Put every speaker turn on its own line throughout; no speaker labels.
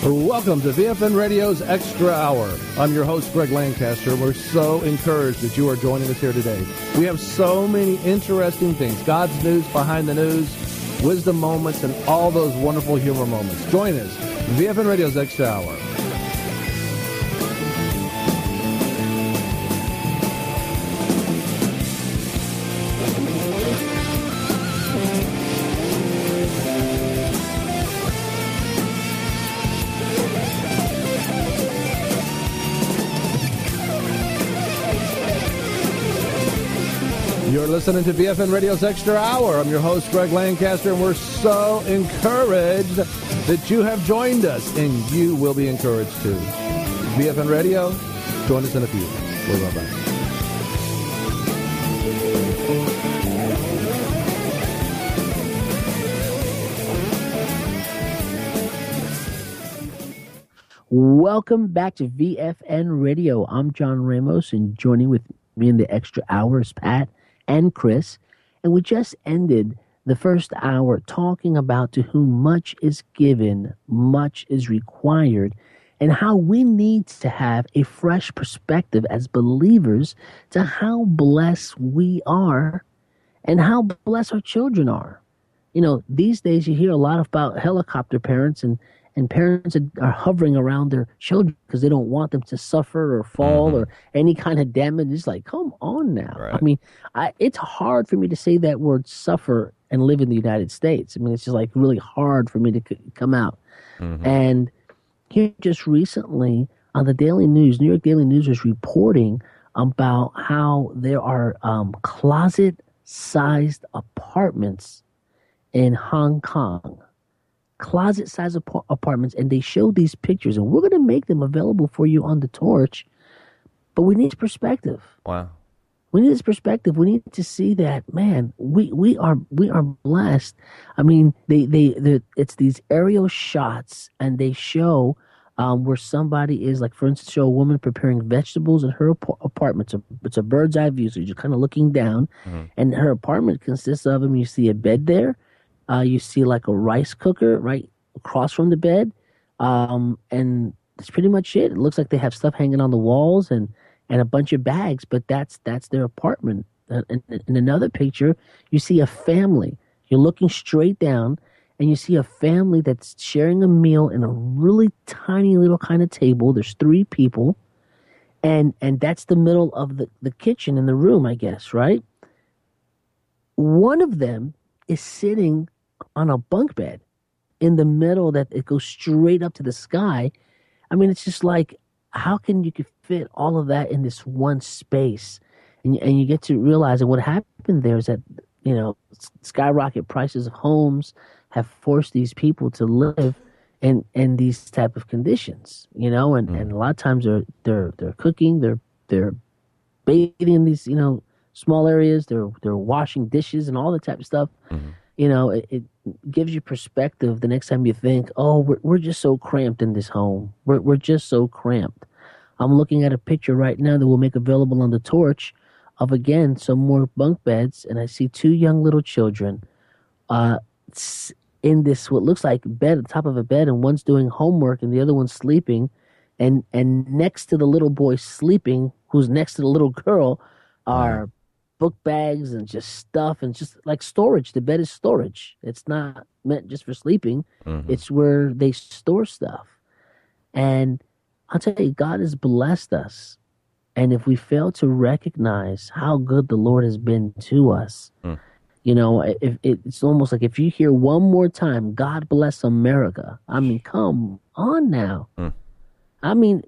Welcome to VFN Radio's Extra Hour. I'm your host, Greg Lancaster. We're so encouraged that you are joining us here today. We have so many interesting things, God's news, behind the news, wisdom moments, and all those wonderful humor moments. Join us, VFN Radio's Extra Hour. You're listening to BFN Radio's Extra Hour. I'm your host, Greg Lancaster, and we're so encouraged that you have joined us, and you will be encouraged too. BFN Radio, join us in a few. We'll be right back.
Welcome back to VFN Radio. I'm John Ramos, and joining with me in the Extra Hour is Pat and Chris, and we just ended the first hour talking about to whom much is given, much is required, and how we need to have a fresh perspective as believers to how blessed we are and how blessed our children are. You know, these days you hear a lot about helicopter parents and parents are hovering around their children because they don't want them to suffer or fall or any kind of damage. It's like, come on now. Right. I mean, it's hard for me to say that word suffer and live in the United States. I mean, it's just like really hard for me to come out. And here just recently on the Daily News, New York Daily News was reporting about how there are closet-sized apartments in Hong Kong. Closet-sized apartments, and they show these pictures, and we're going to make them available for you on the Torch, but we need perspective.
Wow.
We need this perspective. We need to see that, man, we are blessed. I mean, it's these aerial shots, and they show where somebody is, like, for instance, show a woman preparing vegetables in her apartment. It's a bird's eye view, so you're just kind of looking down, and her apartment consists of, you see a bed there. You see like a rice cooker right across from the bed. And that's pretty much it. It looks like they have stuff hanging on the walls and a bunch of bags, but that's their apartment. In another picture, you see a family. You're looking straight down, and you see a family that's sharing a meal in a really tiny little kind of table. There's 3 people, and that's the middle of the kitchen in the room, I guess, right? One of them is sitting on a bunk bed in the middle that it goes straight up to the sky. I mean, it's just like, how can you fit all of that in this one space? And you get to realize that what happened there is that, you know, skyrocket prices of homes have forced these people to live in these type of conditions, you know, and a lot of times they're cooking, they're bathing in these, you know, small areas, they're washing dishes and all that type of stuff. You know, it gives you perspective the next time you think, oh, we're just so cramped in this home. We're just so cramped. I'm looking at a picture right now that we'll make available on the Torch of, again, some more bunk beds, and I see 2 young little children in this what looks like bed, at the top of a bed, and one's doing homework and the other one's sleeping, and next to the little boy sleeping, who's next to the little girl, are book bags and just stuff and just like storage. The bed is storage. It's not meant just for sleeping. It's where they store stuff. And I'll tell you, God has blessed us. And if we fail to recognize how good the Lord has been to us, you know, it's almost like if you hear one more time, God bless America. I mean, come on now. I mean,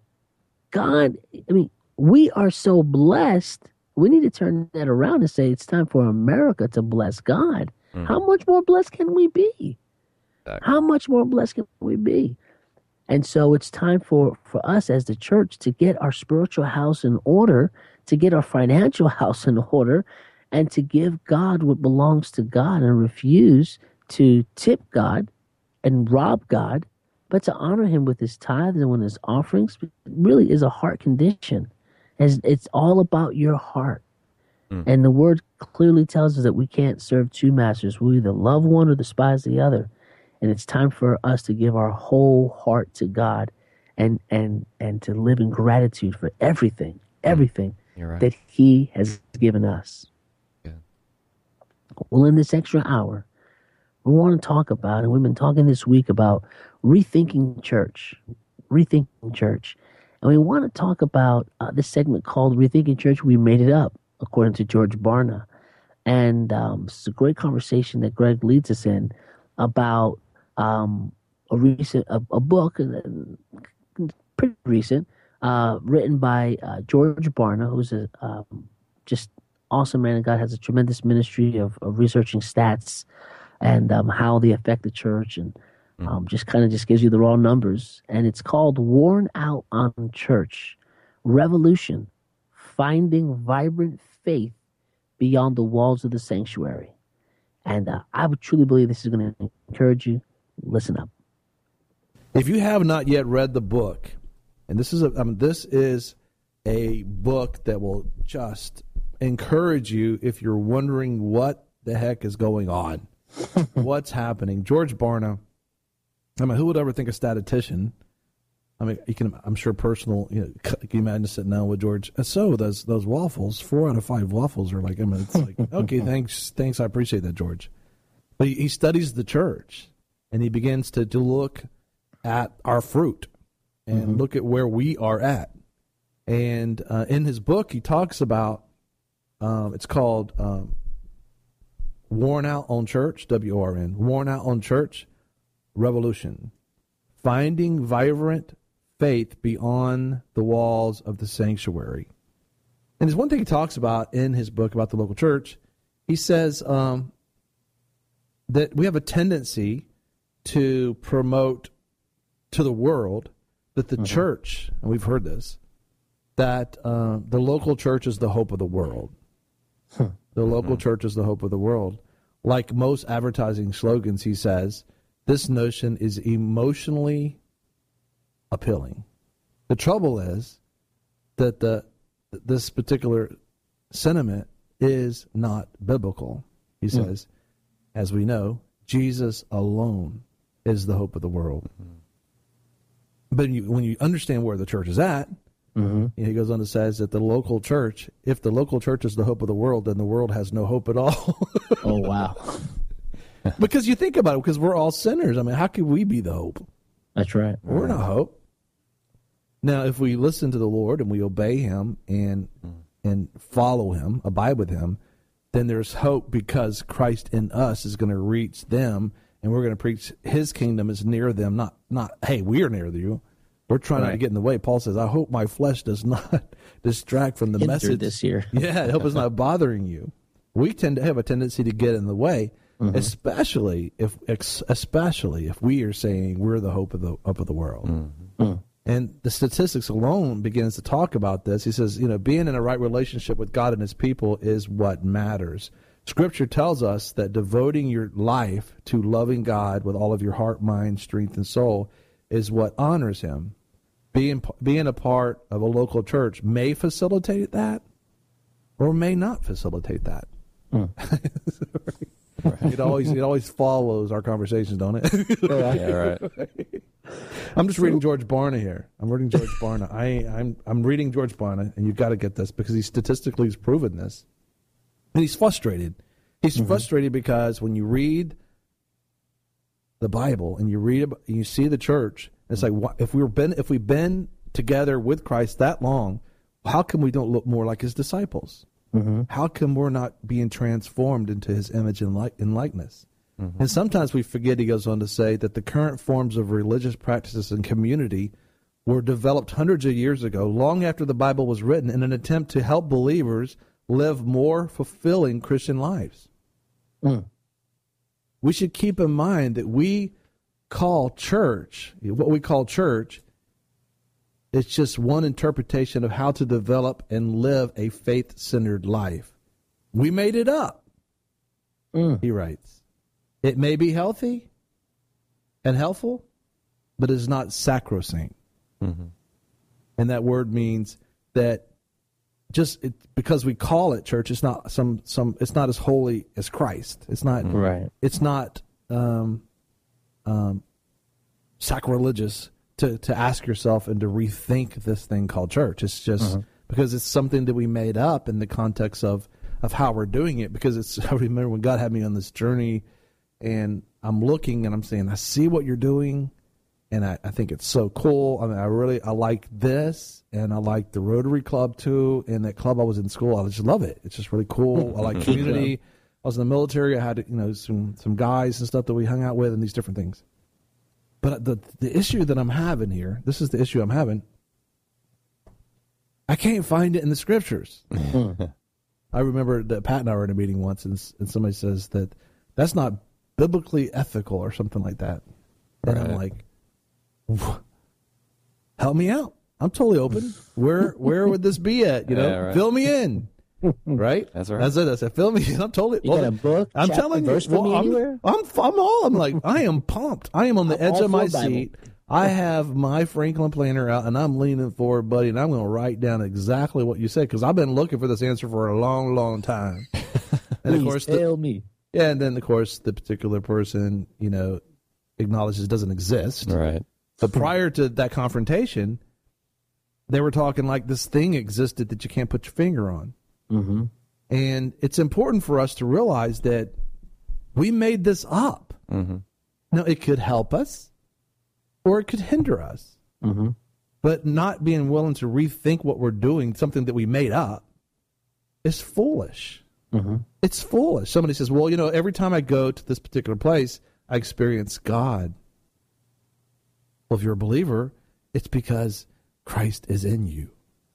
we are so blessed. We need to turn that around and say it's time for America to bless God. How much more blessed can we be? How much more blessed can we be? And so it's time for us as the church to get our spiritual house in order, to get our financial house in order, and to give God what belongs to God and refuse to tip God and rob God, but to honor him with his tithes and with his offerings. It really is a heart condition. It's all about your heart. And the word clearly tells us that we can't serve 2 masters. We either love one or despise the other. And it's time for us to give our whole heart to God and to live in gratitude for everything
right.
that he has given us.
Yeah.
Well, in this extra hour, we want to talk about, and we've been talking this week about rethinking church. And we want to talk about this segment called Rethinking Church. We made it up, according to George Barna. And it's a great conversation that Greg leads us in about a book, pretty recent, written by George Barna, who's a just awesome man of God, has a tremendous ministry of researching stats and how they affect the church, and just gives you the raw numbers. And it's called Worn Out on Church, Revolution, Finding Vibrant Faith Beyond the Walls of the Sanctuary. And I would truly believe this is going to encourage you. Listen up.
If you have not yet read the book, and this is a book that will just encourage you if you're wondering what the heck is going on, what's happening. George Barna, who would ever think a statistician? I'm sure personal. Can you imagine sitting down with George? So those waffles, 4 out of 5 waffles are like. It's like, okay, thanks, I appreciate that, George. But he studies the church, and he begins to look at our fruit and look at where we are at. And in his book, he talks about it's called Worn Out on Church, WORN, Worn Out on Church, Revolution, Finding Vibrant Faith Beyond the Walls of the Sanctuary. And there's one thing he talks about in his book about the local church. He says that we have a tendency to promote to the world that the church, and we've heard this, that the local church is the hope of the world. The local church is the hope of the world. Like most advertising slogans, he says, this notion is emotionally appealing. The trouble is that this particular sentiment is not biblical. He says, as we know, Jesus alone is the hope of the world. But when you understand where the church is at, he goes on to says that the local church, if the local church is the hope of the world, then the world has no hope at all.
Oh, wow.
Because you think about it, because we're all sinners. How could we be the hope?
That's right.
We're not hope. Now, if we listen to the Lord and we obey him and follow him, abide with him, then there's hope because Christ in us is going to reach them, and we're going to preach his kingdom is near them, not hey, we are near you. We're trying not to get in the way. Paul says, I hope my flesh does not distract from the message
this year.
Yeah, I hope it's not bothering you. We tend to have a tendency to get in the way, especially if we are saying we're the hope of the world. And the statistics alone begins to talk about this. He says, being in a right relationship with God and his people is what matters. Scripture tells us that devoting your life to loving God with all of your heart, mind, strength, and soul is what honors him. Being a part of a local church may facilitate that or may not facilitate that. It always follows our conversations, don't it?
Yeah, right.
I'm just reading George Barna here. I'm reading George Barna. I'm reading George Barna, and you've got to get this because he statistically has proven this. And he's frustrated. He's frustrated because when you read the Bible and you see the church, it's like, if we've been together with Christ that long, how come we don't look more like his disciples? How come we're not being transformed into his image and likeness? And sometimes we forget, he goes on to say, that the current forms of religious practices and community were developed hundreds of years ago, long after the Bible was written, in an attempt to help believers live more fulfilling Christian lives. We should keep in mind that what we call church, it's just one interpretation of how to develop and live a faith-centered life. We made it up, he writes. It may be healthy and helpful, but it's not sacrosanct. And that word means that because we call it church, it's not it's not as holy as Christ. It's not right. It's not sacrilegious to ask yourself and to rethink this thing called church. It's just because it's something that we made up in the context of how we're doing it. Because I remember when God had me on this journey, and I'm looking and I'm saying, I see what you're doing, and I think it's so cool. I mean, I like this, and I like the Rotary Club too. And that club I was in school, I just love it. It's just really cool. I like community. I was in the military. I had some guys and stuff that we hung out with, and these different things. But the issue that I'm having here, this is the issue I'm having. I can't find it in the scriptures. I remember that Pat and I were in a meeting once, and somebody says that that's not biblically ethical or something like that. And I'm like, help me out. I'm totally open. Where would this be at? Fill me in. Right?
That's right.
That's it. I said, fill me in. I'm totally.
You got a book?
I'm telling you.
Verse for me anywhere?
I'm like, I am pumped. I am on the edge of my seat. I have my Franklin planner out, and I'm leaning forward, buddy, and I'm going to write down exactly what you said, because I've been looking for this answer for a long, long time. And
Please
of course,
tell me.
Yeah, and then of course the particular person, acknowledges it doesn't exist.
Right.
But prior to that confrontation, they were talking like this thing existed that you can't put your finger on.
Mm-hmm.
And it's important for us to realize that we made this up.
Mm-hmm.
Now, it could help us, or it could hinder us.
Mm-hmm.
But not being willing to rethink what we're doing, something that we made up, is foolish.
Mm-hmm.
It's foolish. Somebody says, well, every time I go to this particular place, I experience God. Well, if you're a believer, it's because Christ is in you.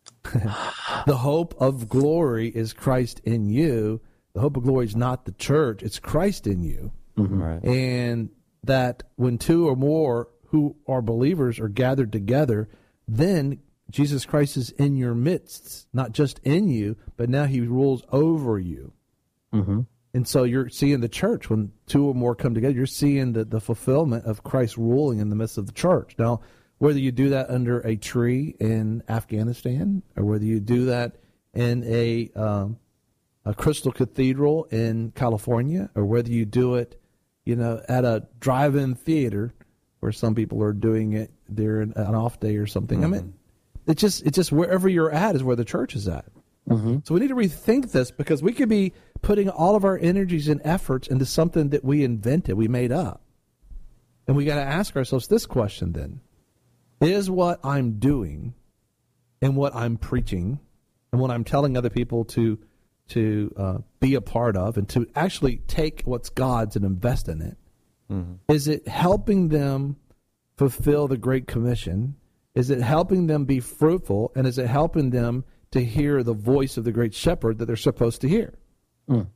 The hope of glory is Christ in you. The hope of glory is not the church. It's Christ in you.
Mm-hmm. Right.
And that when two or more who are believers are gathered together, then Jesus Christ is in your midst, not just in you, but now he rules over you.
Mm-hmm.
And so you're seeing the church, when two or more come together, you're seeing the fulfillment of Christ ruling in the midst of the church. Now, whether you do that under a tree in Afghanistan, or whether you do that in a Crystal Cathedral in California, or whether you do it, at a drive-in theater where some people are doing it during an off day or something. Mm-hmm. I mean, it's just wherever you're at is where the church is at.
Mm-hmm.
So we need to rethink this, because we could be putting all of our energies and efforts into something that we invented, we made up. And we got to ask ourselves this question then. Is what I'm doing and what I'm preaching and what I'm telling other people to be a part of, and to actually take what's God's and invest in it, is it helping them fulfill the Great Commission? Is it helping them be fruitful? And is it helping them to hear the voice of the Great Shepherd that they're supposed to hear?
Mm.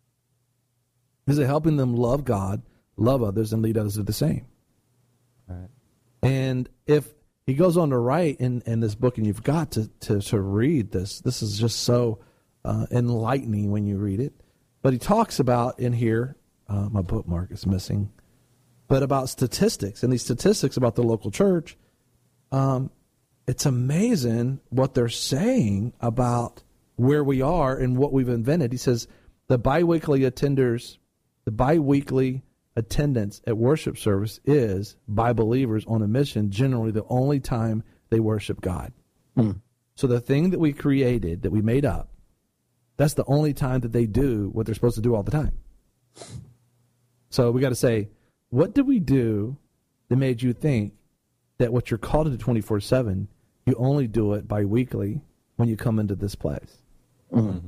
Is it helping them love God, love others, and lead others to the same?
All right.
And if he goes on to write in this book, and you've got to read this. This is just so enlightening when you read it. But he talks about in here, my bookmark is missing, but about statistics. And these statistics about the local church, it's amazing what they're saying about where we are and what we've invented. He says the biweekly attendance at worship service is, by believers on a mission, generally the only time they worship God.
Mm.
So the thing that we created, that we made up, that's the only time that they do what they're supposed to do all the time. So we got to say, what did we do that made you think that what you're called to do 24/7, you only do it biweekly when you come into this place?
Mm-hmm.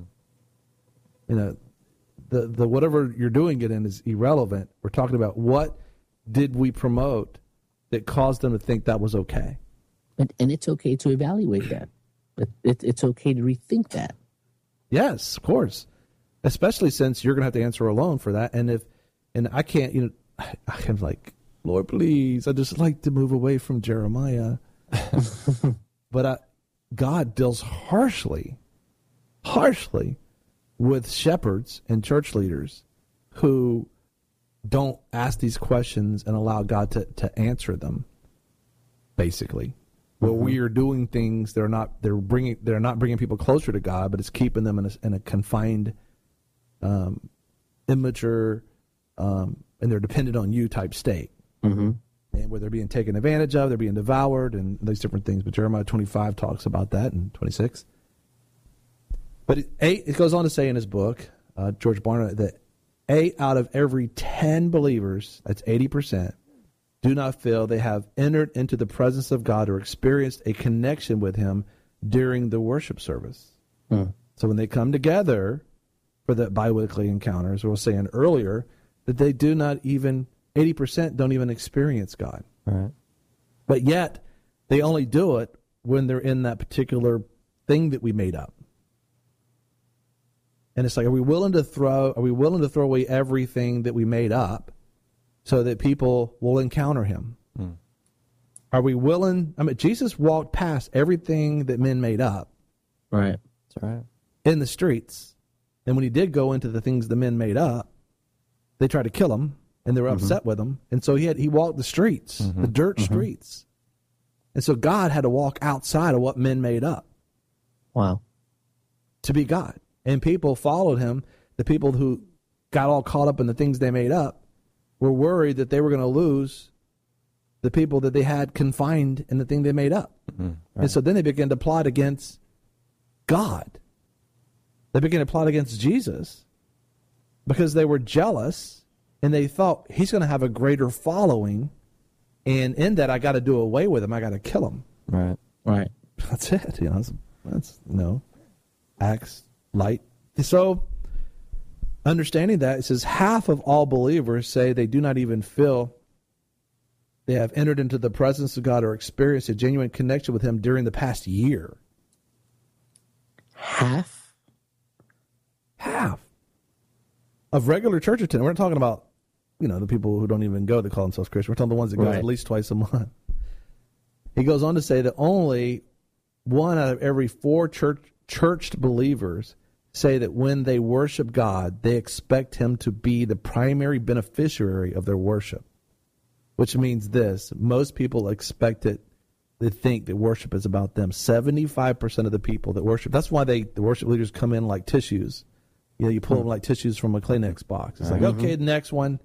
The whatever you're doing it in is irrelevant. We're talking about what did we promote that caused them to think that was okay.
And it's okay to evaluate that. It's okay to rethink that.
Yes, of course. Especially since you're going to have to answer alone for that. And I can't, I'm like, Lord, please, I just like to move away from Jeremiah. But God deals harshly with shepherds and church leaders who don't ask these questions and allow God to answer them, basically. Where we are doing things, they're not bringing people closer to God, but it's keeping them in a confined, immature, and they're dependent on you type state.
Mm-hmm.
And where they're being taken advantage of, they're being devoured, and these different things. But Jeremiah 25 talks about that, and 26. But it goes on to say in his book, George Barna, that 8 out of every 10 believers, that's 80%, do not feel they have entered into the presence of God or experienced a connection with him during the worship service. So when they come together for the biweekly encounters, we were saying earlier that they do not even, 80% don't even experience God.
Right.
But yet, they only do it when they're in that particular thing that we made up. And it's like, are we willing to throw away everything that we made up so that people will encounter him? Are we willing? I mean, Jesus walked past everything that men made up.
Right.
That's right.
In the streets. And when he did go into the things the men made up, they tried to kill him, and they were upset with him. And so he walked the streets, the dirt streets. And so God had to walk outside of what men made up.
Wow.
To be God. And people followed him. The people who got all caught up in the things they made up were worried that they were going to lose the people that they had confined in the thing they made up. Right. And so then they began to plot against God. They began to plot against Jesus because they were jealous and they thought he's going to have a greater following. And in that, I got to do away with him. I got to kill him.
Right.
Right.
That's it. That's Acts light. So understanding that, it says half of all believers say they do not even feel they have entered into the presence of God or experienced a genuine connection with him during the past year.
Half
of regular church attendance. We're not talking about, the people who don't even go to call themselves Christian. We're talking the ones that go at least twice a month. He goes on to say that only 1 out of every 4 churched believers say that when they worship God, they expect him to be the primary beneficiary of their worship, which means this: most people expect it. They think that worship is about them. 75% of the people that worship, that's why the worship leaders come in like tissues. You pull them like tissues from a Kleenex box. It's like, okay, the next one.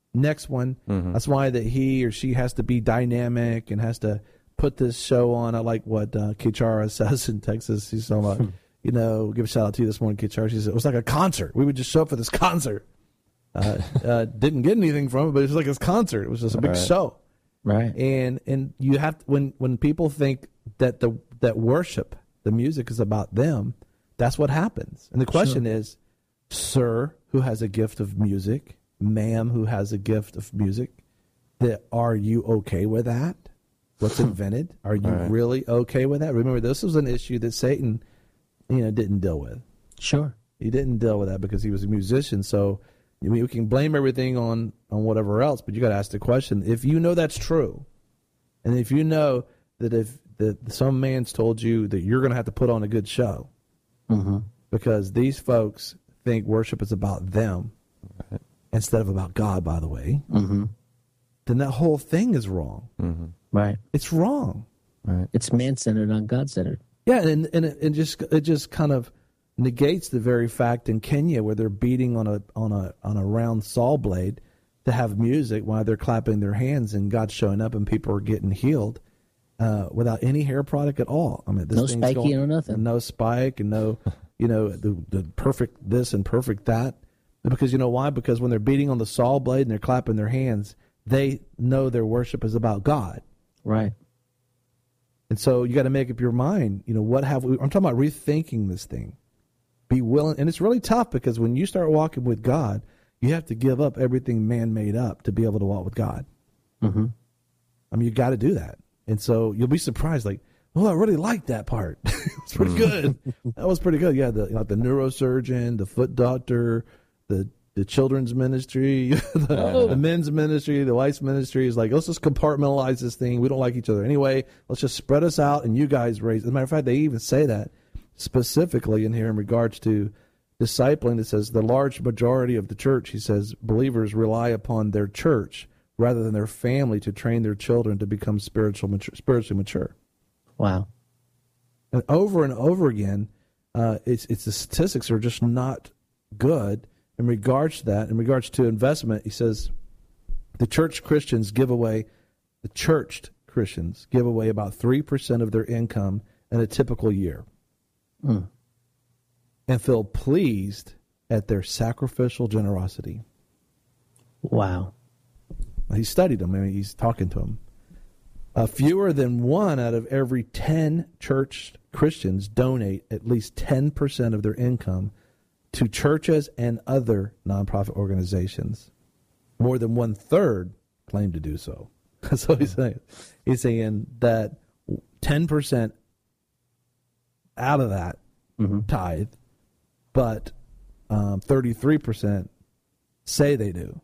That's why that he or she has to be dynamic and has to put this show on. I like what Kichara says in Texas. He's talking about, give a shout out to you this morning, Kichara. She said, it was like a concert. We would just show up for this concert. Didn't get anything from it, but it was like this concert. It was just a big show.
Right.
And you have to, when people think that that worship, the music is about them, that's what happens. And the question is, sir, who has a gift of music, ma'am, who has a gift of music, are you okay with that? What's invented? Are you really okay with that? Remember, this was an issue that Satan, didn't deal with.
Sure.
He didn't deal with that because he was a musician. So, we can blame everything on whatever else, but you got to ask the question: if you know that's true, and if you know that if some man's told you that you're going to have to put on a good show, because these folks think worship is about them instead of about God, by the way, then that whole thing is wrong.
Right.
It's wrong.
Right.
It's man-centered, not God-centered.
Yeah, and it just kind of negates the very fact in Kenya where they're beating on a round saw blade to have music while they're clapping their hands and God's showing up and people are getting healed without any hair product at all. I mean, this
no
thing's
spiky or nothing.
And no spike and no, the perfect this and perfect that. Because you know why? Because when they're beating on the saw blade and they're clapping their hands, they know their worship is about God.
Right.
And so you got to make up your mind. What have we? I'm talking about rethinking this thing. Be willing, and it's really tough because when you start walking with God, you have to give up everything man made up to be able to walk with God. I mean, you got to do that, and so you'll be surprised. Like, I really liked that part. It's pretty good. That was pretty good. Yeah, the neurosurgeon, the foot doctor, the children's ministry, the men's ministry, the wife's ministry is like, let's just compartmentalize this thing. We don't like each other anyway. Let's just spread us out, and you guys raise. As a matter of fact, they even say that specifically in here in regards to discipling. It says the large majority of the church, he says, believers rely upon their church rather than their family to train their children to become spiritually mature.
Wow.
And over again, it's the statistics are just not good in regards to that. In regards to investment, he says The churched Christians give away about 3% of their income in a typical year and feel pleased at their sacrificial generosity.
Wow.
He studied them. I mean, he's talking to them. Fewer than 1 out of every 10 church Christians donate at least 10% of their income to churches and other nonprofit organizations. More than 1/3 claim to do so. That's what he's saying. He's saying that 10% out of that tithe, but 33% say they do.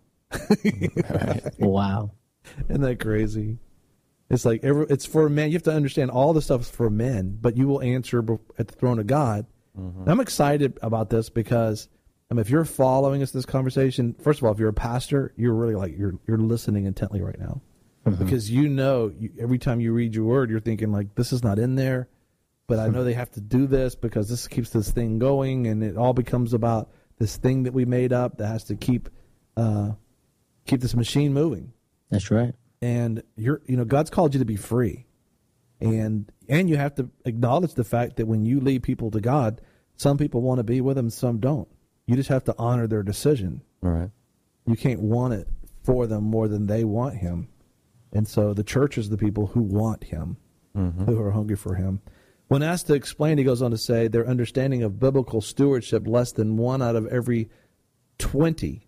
Wow.
Isn't that crazy? It's like it's for men. You have to understand all the stuff is for men, but you will answer at the throne of God. I'm excited about this because if you're following us this conversation, first of all, if you're a pastor, you're really like you're listening intently right now, because every time you read your word, you're thinking like, this is not in there, but I know they have to do this because this keeps this thing going, and it all becomes about this thing that we made up that has to keep this machine moving.
That's right.
And God's called you to be free, and you have to acknowledge the fact that when you lead people to God, some people want to be with Him, some don't. You just have to honor their decision.
All right.
You can't want it for them more than they want Him, and so the church is the people who want Him, who are hungry for Him. When asked to explain, he goes on to say their understanding of biblical stewardship, less than 1 out of 20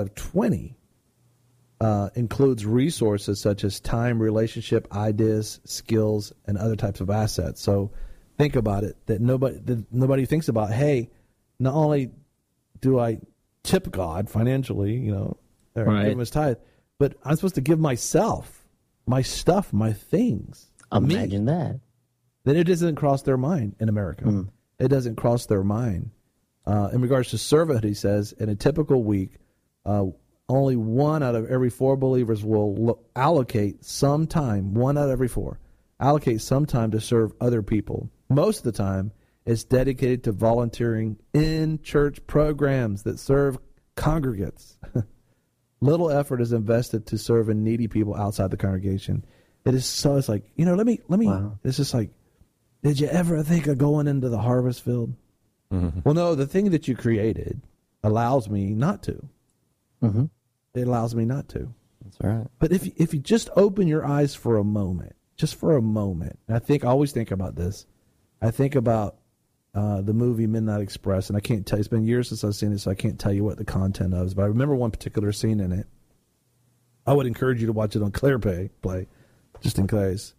includes resources such as time, relationship, ideas, skills, and other types of assets. So think about it, that nobody thinks about, hey, not only do I tip God financially, or give Him His tithe, but I'm supposed to give myself, my stuff, my things.
Imagine that.
Then it doesn't cross their mind in America. It doesn't cross their mind. In regards to servanthood, he says, in a typical week, only 1 out of every 4 believers will allocate some time, 1 out of every 4, allocate some time to serve other people. Most of the time, it's dedicated to volunteering in church programs that serve congregates. Little effort is invested to serve in needy people outside the congregation. It's like, let me, wow. It's just like, did you ever think of going into the harvest field? Well, no, the thing that you created allows me not to. It allows me not to.
That's right.
But if you just open your eyes for a moment, and I always think about this. I think about the movie Midnight Express, and I can't tell you, it's been years since I've seen it, so I can't tell you what the content is, but I remember one particular scene in it. I would encourage you to watch it on ClearPlay, just in case.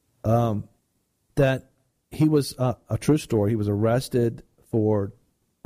That he was a true story. He was arrested for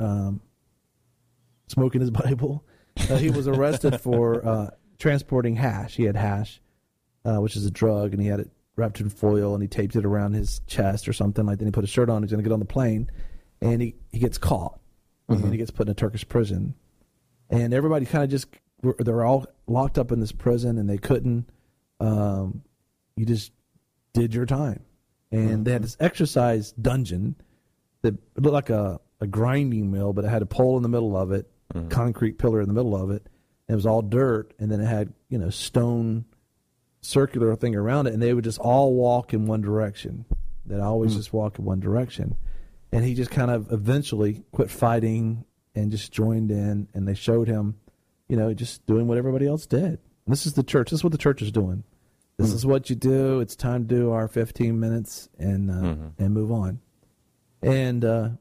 smoking his Bible. He was arrested for transporting hash. He had hash, which is a drug, and he had it wrapped in foil, and he taped it around his chest or something like that. And he put a shirt on. He's going to get on the plane, and he gets caught, and he gets put in a Turkish prison. And everybody kind of just, they're all locked up in this prison, and they couldn't, you just did your time. And they had this exercise dungeon that looked like a grinding mill, but it had a pole in the middle of it, concrete pillar in the middle of it. And it was all dirt, and then it had, stone circular thing around it, and they would just all walk in one direction. They'd always just walk in one direction. And he just kind of eventually quit fighting and just joined in, and they showed him, just doing what everybody else did. And this is the church. This is what the church is doing. This is what you do. It's time to do our 15 minutes and move on. And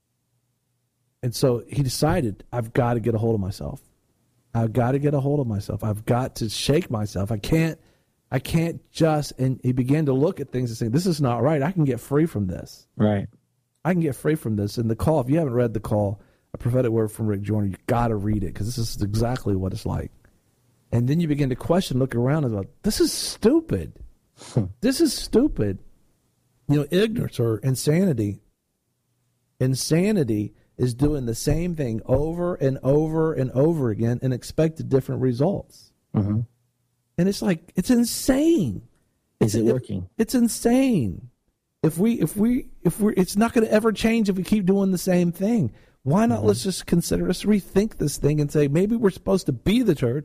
so he decided, I've got to get a hold of myself. I've got to shake myself. I can't just, and he began to look at things and say, this is not right. I can get free from this.
Right.
I can get free from this. And the call, if you haven't read the call, A Prophetic Word from Rick Joyner, you got to read it, because this is exactly what it's like. And then you begin to question, look around, and like, this is stupid. This is stupid. Ignorance or insanity. Insanity is doing the same thing over and over and over again and expect different results. And it's like, it's insane.
Is it working?
It's insane. If we're, it's not going to ever change if we keep doing the same thing. Why not? Let's just rethink this thing and say, maybe we're supposed to be the church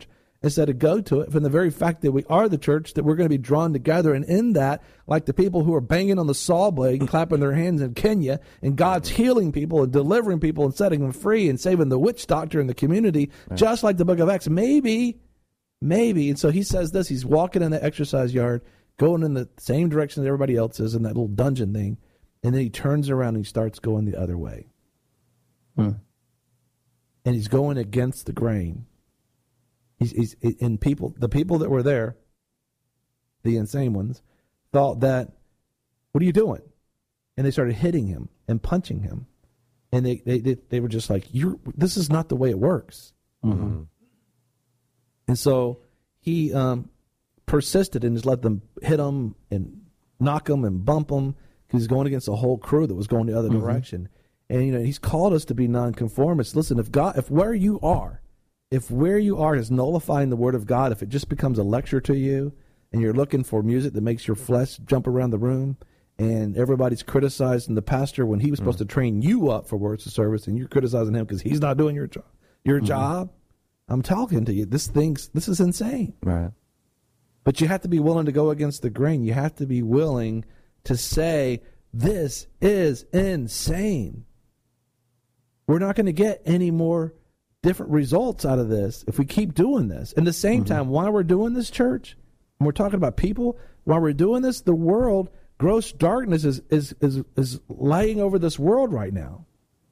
instead of go to it from the very fact that we are the church, that we're going to be drawn together. And in that, like the people who are banging on the saw blade and clapping their hands in Kenya, and God's healing people and delivering people and setting them free and saving the witch doctor in the community, just like the book of Acts. Maybe. And so he says this, he's walking in the exercise yard, going in the same direction that everybody else is in that little dungeon thing. And then he turns around and he starts going the other way. And he's going against the grain. The people that were there, the insane ones, thought that, what are you doing? And they started hitting him and punching him. And they were just like, this is not the way it works. Mm-hmm. And so he persisted and just let them hit him and knock him and bump him, because he's going against a whole crew that was going the other direction. And he's called us to be nonconformists. Listen, if where you are is nullifying the word of God, if it just becomes a lecture to you, and you're looking for music that makes your flesh jump around the room, and everybody's criticizing the pastor when he was supposed to train you up for words of service, and you're criticizing him because he's not doing your job. I'm talking to you. This is insane.
Right.
But you have to be willing to go against the grain. You have to be willing to say, this is insane. We're not going to get any more different results out of this if we keep doing this. In the same time, while we're doing this, church, and we're talking about people, while we're doing this, the world, gross darkness is laying over this world right now.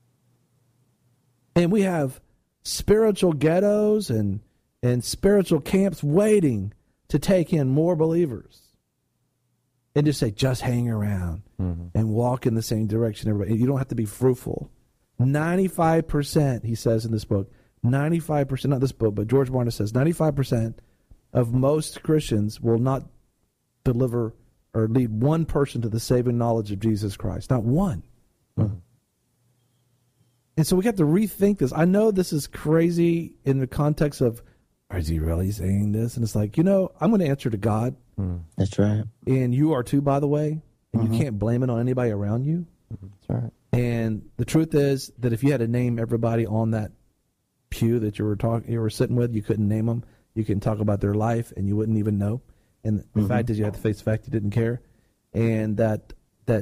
And we have spiritual ghettos and spiritual camps waiting to take in more believers. And just say, just hang around and walk in the same direction everybody. You don't have to be fruitful. 95%, he says in this book, 95%, not this book, but George Barna says, 95% of most Christians will not deliver or lead one person to the saving knowledge of Jesus Christ. Not one. And so we have to rethink this. I know this is crazy in the context of, is he really saying this? And it's like, I'm going to answer to God.
That's right.
And you are too, by the way. And you can't blame it on anybody around you.
That's right.
And the truth is that if you had to name everybody on that pew that you were sitting with, you couldn't name them. You couldn't talk about their life, and you wouldn't even know. And the fact is, you have to face the fact you didn't care, and that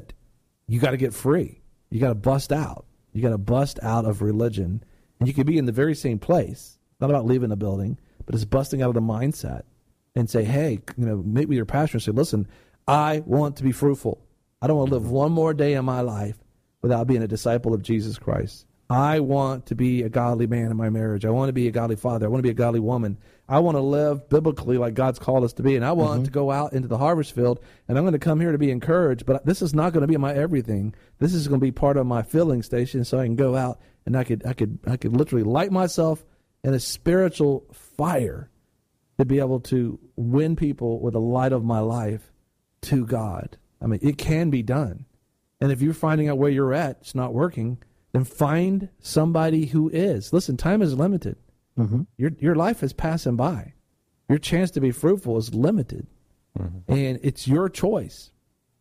you got to get free. You got to bust out. You got to bust out of religion, and you could be in the very same place. It's not about leaving a building, but it's busting out of the mindset and say, hey, meet with your pastor and say, listen, I want to be fruitful. I don't want to live one more day in my life without being a disciple of Jesus Christ. I want to be a godly man in my marriage. I want to be a godly father. I want to be a godly woman. I want to live biblically like God's called us to be. And I want to go out into the harvest field, and I'm going to come here to be encouraged. But this is not going to be my everything. This is going to be part of my filling station, so I can go out and I could literally light myself in a spiritual fire to be able to win people with the light of my life to God. I mean, it can be done. And if you're finding out where you're at, it's not working, then find somebody who is. Listen, time is limited. Your life is passing by. Your chance to be fruitful is limited. And it's your choice.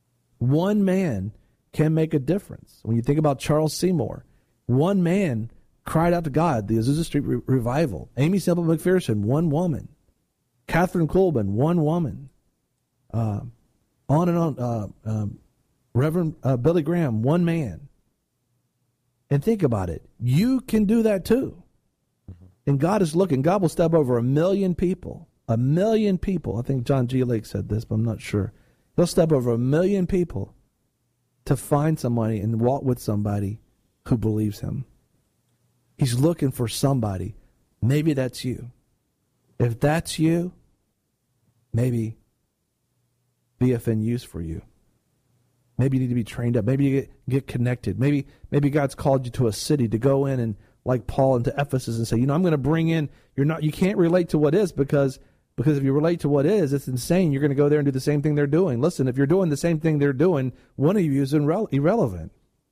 One man can make a difference. When you think about Charles Seymour, one man cried out to God, the Azusa Street Revival. Amy Semple McPherson, one woman. Catherine Kuhlman, one woman. On and on. Reverend Billy Graham, one man. And think about it. You can do that too. And God is looking. God will step over 1 million people. 1 million people. I think John G. Lake said this, but I'm not sure. He'll step over 1 million people to find somebody and walk with somebody who believes him. He's looking for somebody. Maybe that's you. If that's you, maybe BFNU's for you. Maybe you need to be trained up. Maybe you get connected. Maybe God's called you to a city to go in and, like Paul, into Ephesus and say, I'm going to bring in. You can't relate to what is because if you relate to what is, it's insane. You're going to go there and do the same thing they're doing. Listen, if you're doing the same thing they're doing, one of you is irrelevant.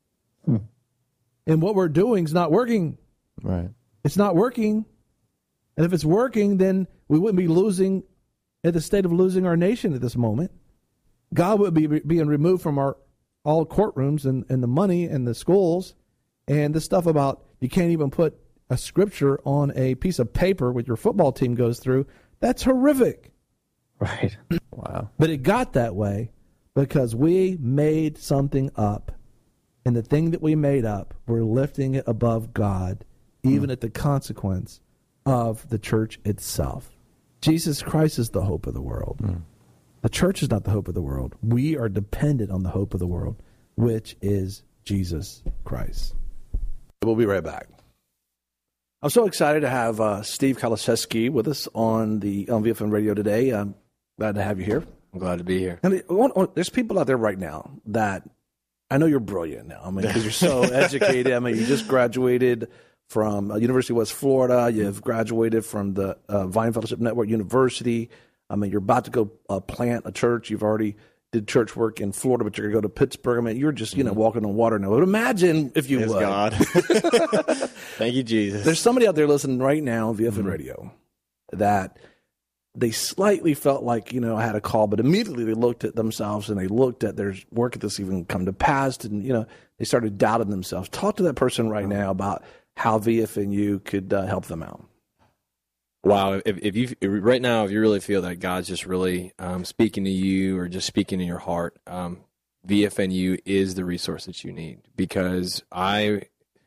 And what we're doing is not working.
Right.
It's not working. And if it's working, then we wouldn't be losing at the state of losing our nation at this moment. God would be being removed from all courtrooms and the money and the schools and the stuff about you can't even put a scripture on a piece of paper with your football team goes through. That's horrific.
Right.
Wow.
But it got that way because we made something up. And the thing that we made up, we're lifting it above God, even at the consequence of the church itself. Jesus Christ is the hope of the world. The church is not the hope of the world. We are dependent on the hope of the world, which is Jesus Christ. We'll be right back. I'm so excited to have Steve Kaliszewski with us on VFN Radio today. I'm glad to have you here.
I'm glad to be here.
And there's people out there right now that I know you're brilliant now. I mean, because you're so educated. I mean, you just graduated from University of West Florida. You've graduated from the Vine Fellowship Network University. I mean, you're about to go plant a church. You've already did church work in Florida, but you're going to go to Pittsburgh. I mean, you're just, walking on water now. But imagine if you would.
God. Thank you, Jesus.
There's somebody out there listening right now on VFN Radio that they slightly felt like, I had a call, but immediately they looked at themselves and they looked at their work at this even come to pass, and, they started doubting themselves. Talk to that person right now about how VFNU could help them out.
Wow. If you right now, if you really feel that God's just really speaking to you or just speaking in your heart, VFNU is the resource that you need, because I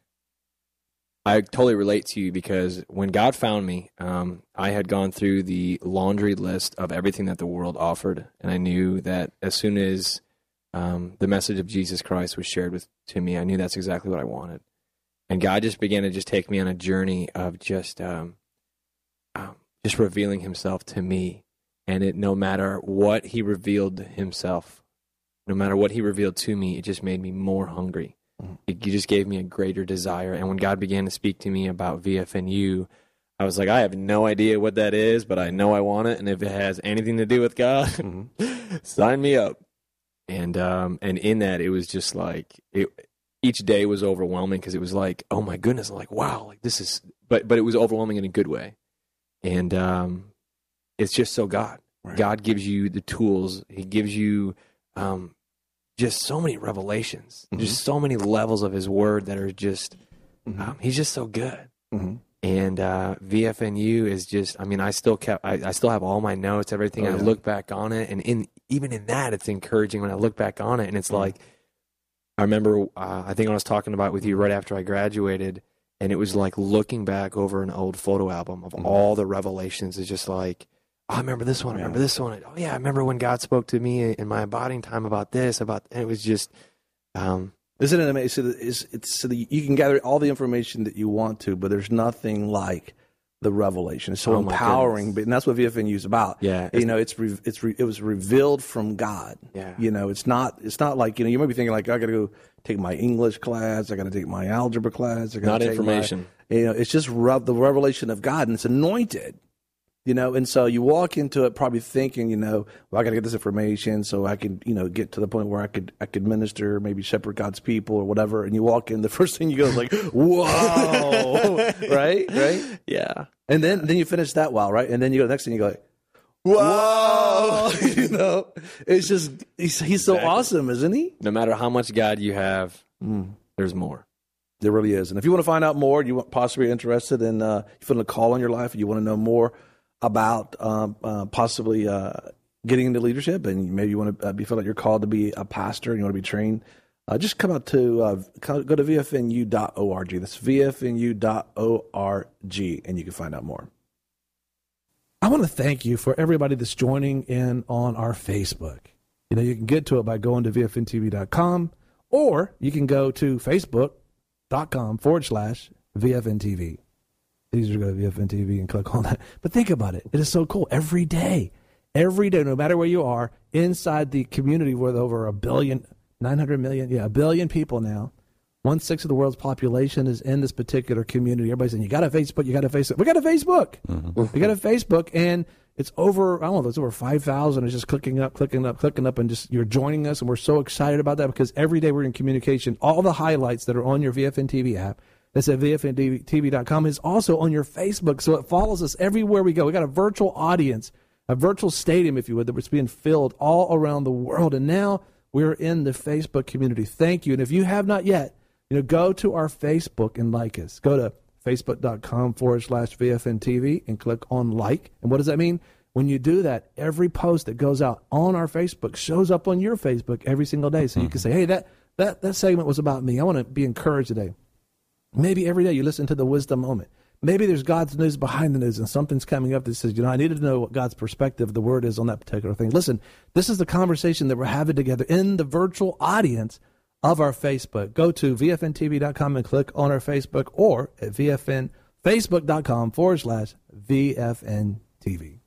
totally relate to you, because when God found me, I had gone through the laundry list of everything that the world offered, and I knew that as soon as the message of Jesus Christ was shared to me, I knew that's exactly what I wanted. And God just began to just take me on a journey of just revealing himself to me. And no matter what he revealed himself, no matter what he revealed to me, it just made me more hungry. He just gave me a greater desire. And when God began to speak to me about VFNU, I was like, I have no idea what that is, but I know I want it. And if it has anything to do with God, sign me up. And in that, it was just like, each day was overwhelming, because it was like, oh my goodness, I'm like, wow, like this is, but it was overwhelming in a good way. And it's just so God. Right. God gives you the tools. He gives you just so many revelations, just so many levels of his word that are just, he's just so good. And VFNU is just, I mean, I still have all my notes, everything. I look back on it, and even in that, it's encouraging when I look back on it. And it's like, I remember, I think I was talking about it with you right after I graduated, and it was like looking back over an old photo album of all the revelations. It's just like, oh, I remember this one. I remember this one. Oh yeah, I remember when God spoke to me in my abiding time about this. And it was just,
isn't it amazing? It's so that you can gather all the information that you want to, but there's nothing like the revelation. It's so empowering, and that's what VFNU is about.
Yeah,
it was revealed from God.
Yeah,
it's not like, you might be thinking like, I got to go take my English class, I got to take my algebra class. I
not take information.
It's just the revelation of God, and it's anointed. And so you walk into it probably thinking, well, I got to get this information so I can, get to the point where I could minister, maybe shepherd God's people or whatever. And you walk in, the first thing you go is like, whoa, right?
Yeah.
And then you finish that wow, right? And then you go the next thing, you go like, whoa, it's just, he's so awesome, isn't he?
No matter how much God you have, there's more.
There really is. And if you want to find out more, you possibly interested in, you feel a call in your life, you want to know more about possibly getting into leadership, and maybe you want to feel like you're called to be a pastor and you want to be trained, just come out to go to vfnu.org. That's vfnu.org, and you can find out more. I want to thank you for everybody that's joining in on our Facebook. You can get to it by going to vfntv.com, or you can go to facebook.com/VFNTV. Easier to go to VFN TV and click on that. But think about it. It is so cool. Every day, no matter where you are, inside the community with over 900 million, a billion people now, 1/6 of the world's population is in this particular community. Everybody's saying, you got a Facebook, you got a Facebook. We got a Facebook. We got a Facebook, and it's over, I don't know, it's over 5,000. It's just clicking up, and just you're joining us, and we're so excited about that, because every day we're in communication. All the highlights that are on your VFN TV app, that's at VFNTV.com, is also on your Facebook, so it follows us everywhere we go. We got a virtual audience, a virtual stadium, if you would, that's being filled all around the world, and now we're in the Facebook community. Thank you, and if you have not yet, go to our Facebook and like us. Go to facebook.com/VFN TV, and click on like. And what does that mean? When you do that, every post that goes out on our Facebook shows up on your Facebook every single day. So you can say, hey, that segment was about me. I want to be encouraged today. Maybe every day you listen to the Wisdom Moment. Maybe there's God's news behind the news and something's coming up that says, I needed to know what God's perspective, the word is on that particular thing. Listen, this is the conversation that we're having together in the virtual audience of our Facebook. Go to VFNTV.com and click on our Facebook, or at Facebook.com/VFNTV.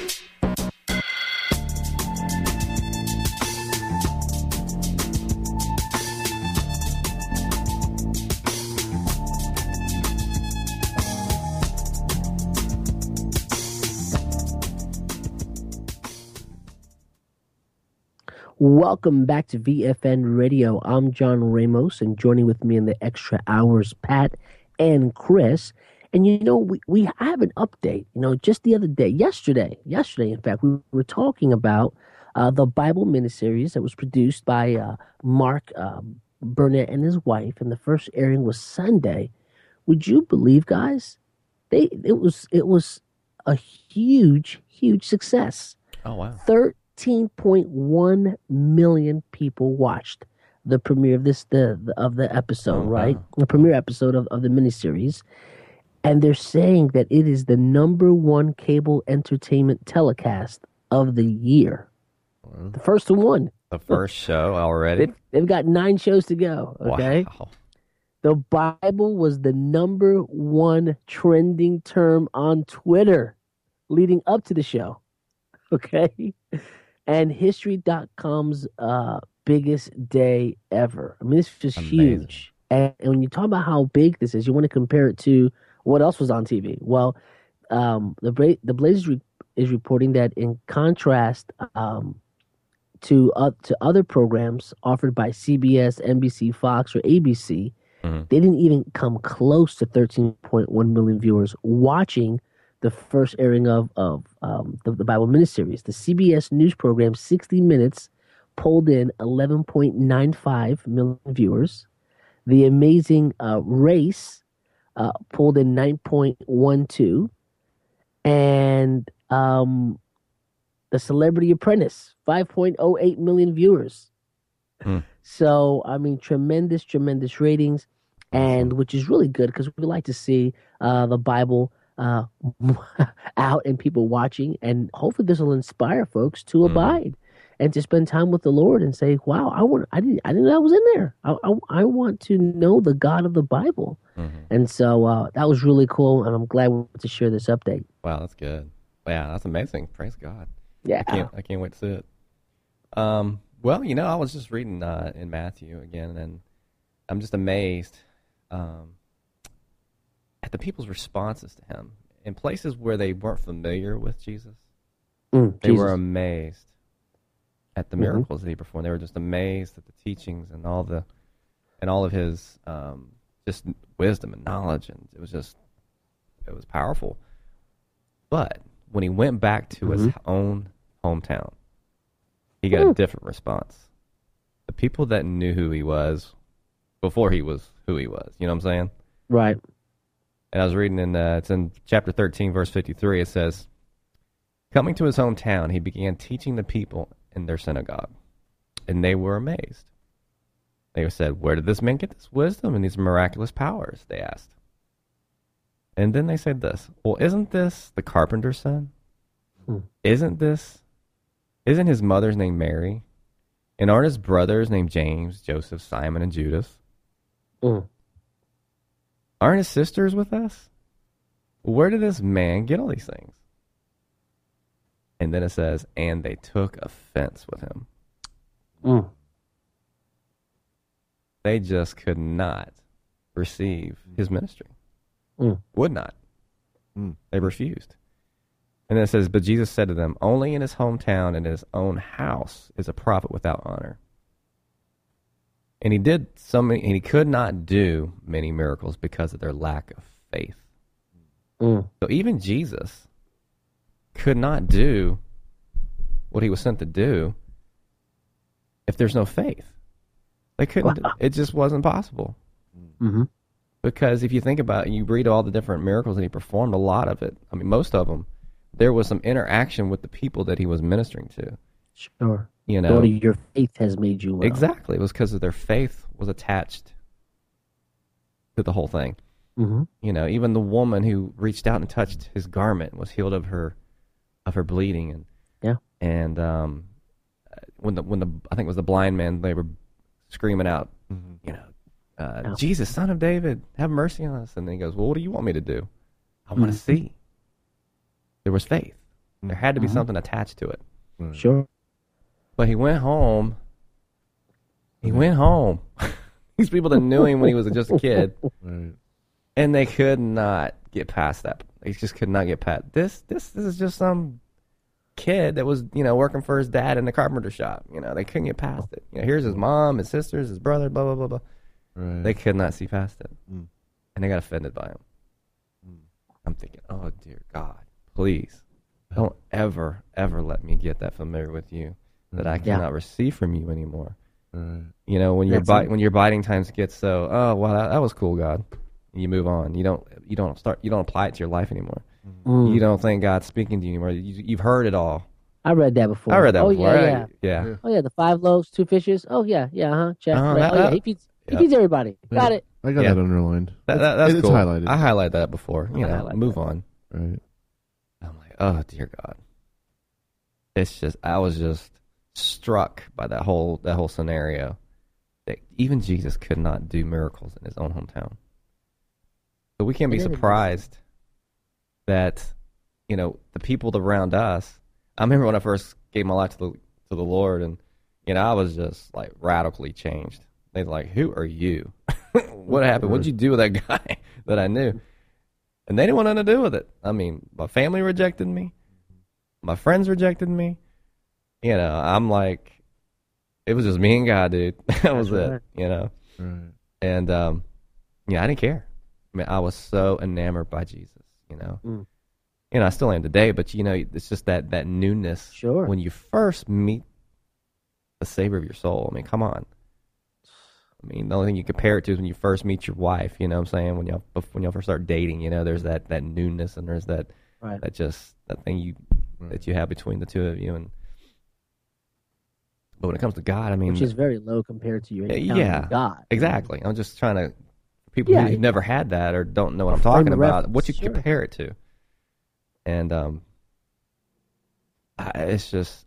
Welcome back to VFN Radio. I'm John Ramos, and joining with me in the extra hours, Pat and Chris. And we have an update. Just the other day, yesterday, in fact, we were talking about the Bible miniseries that was produced by Mark Burnett and his wife, and the first airing was Sunday. Would you believe, guys? It was a huge success.
Oh wow!
13.1 million people watched the premiere of the episode, right?
Wow.
The premiere episode of the miniseries. And they're saying that it is the #1 cable entertainment telecast of the year. The first one.
The first show already?
They've got 9 shows to go, okay?
Wow.
The Bible was the #1 trending term on Twitter leading up to the show, okay? And History.com's biggest day ever. I mean, this is huge. And when you talk about how big this is, you want to compare it to what else was on TV. Well, the Blaze is reporting that in contrast to other programs offered by CBS, NBC, Fox, or ABC, they didn't even come close to 13.1 million viewers watching the first airing of the Bible miniseries. The CBS news program 60 Minutes pulled in 11.95 million viewers. The Amazing Race pulled in 9.12, and The Celebrity Apprentice 5.08 million viewers. So I mean, tremendous ratings, and which is really good because we like to see the Bible out and people watching, and hopefully this will inspire folks to abide and to spend time with the Lord and say, wow, I didn't know I was in there. I want to know the God of the Bible. And so that was really cool, and I'm glad we were to share this update.
Wow, that's good. Wow, that's amazing. Praise God.
Yeah.
I can't wait to see it. Well, I was just reading in Matthew again, and I'm just amazed at the people's responses to him. In places where they weren't familiar with Jesus, they were amazed at the miracles that he performed. They were just amazed at the teachings and all of his just wisdom and knowledge, and it was powerful. But when he went back to his own hometown, he got a different response. The people that knew who he was before he was who he was, you know what I'm saying?
Right.
And I was reading it's in chapter 13, verse 53, it says, coming to his hometown, he began teaching the people in their synagogue, and they were amazed. They said, where did this man get this wisdom and these miraculous powers? They asked. And then they said this, well, isn't this the carpenter's son? Isn't his mother's name Mary? And aren't his brothers named James, Joseph, Simon, and Judas? Aren't his sisters with us? Where did this man get all these things? And then it says, and they took offense with him. They just could not receive his ministry. Would not. They refused. And then it says, but Jesus said to them, only in his hometown and his own house is a prophet without honor. And he could not do many miracles because of their lack of faith. So even Jesus could not do what he was sent to do if there's no faith. They couldn't. It just wasn't possible. But Because if you think about it, you read all the different miracles that he performed, a lot of it, I mean, most of them, there was some interaction with the people that he was ministering to.
Sure.
You know,
daughter, your faith has made you well.
Exactly. It was because of their faith was attached to the whole thing.
Mm-hmm.
You know, even the woman who reached out and touched his garment was healed of her bleeding. And when the I think it was the blind man, they were screaming out, you know, Jesus, Son of David, have mercy on us. And then he goes, well, what do you want me to do? I want to see. There was faith. There had to be something attached to it.
Sure.
But he went home. These people that knew him when he was just a kid, and they could not get past that. They just could not get past this. This is just some kid that was, you know, working for his dad in the carpenter shop. You know, they couldn't get past it. You know, here's his mom, his sisters, his brother, blah blah blah blah. Right. They could not see past it, and they got offended by him. I'm thinking, oh dear God, please don't ever let me get that familiar with you that I cannot receive from you anymore. You know, when your biting times get so, oh well, that was cool, God. You move on. You don't apply it to your life anymore. You don't think God's speaking to you anymore. You've heard it all.
I read that before.
before.
Yeah. Oh yeah, the 5 loaves, 2 fishes. Oh yeah, check. Right. He feeds everybody. Got it.
I got that underlined.
That's
it's
cool.
Highlighted.
I highlight that before. You know, move on.
Right.
I'm like, oh dear God. It's just, I was just struck by that whole scenario that even Jesus could not do miracles in his own hometown. So we can't be surprised that, you know, the people around us. I remember when I first gave my life to the Lord, and you know, I was just like radically changed. They're like, "Who are you? What happened? What'd you do with that guy that I knew?" And they didn't want nothing to do with it. I mean, my family rejected me. My friends rejected me. You know, I'm like, it was just me and God, dude. That was it. You know, and yeah, I didn't care. I mean, I was so enamored by Jesus. You know, you know, I still am today. But you know, it's just that newness.
Sure.
When you first meet the Savior of your soul. I mean, come on. I mean, the only thing you compare it to is when you first meet your wife. You know what I'm saying? When y'all first start dating, you know, there's that newness, and there's that that thing that you have between the two of you. But when it comes to God, I mean,
which is very low compared to your encounter with God.
Exactly. I'm just trying to, for people who've never had that or don't know what I'm talking about, what you compare it to. And it's just,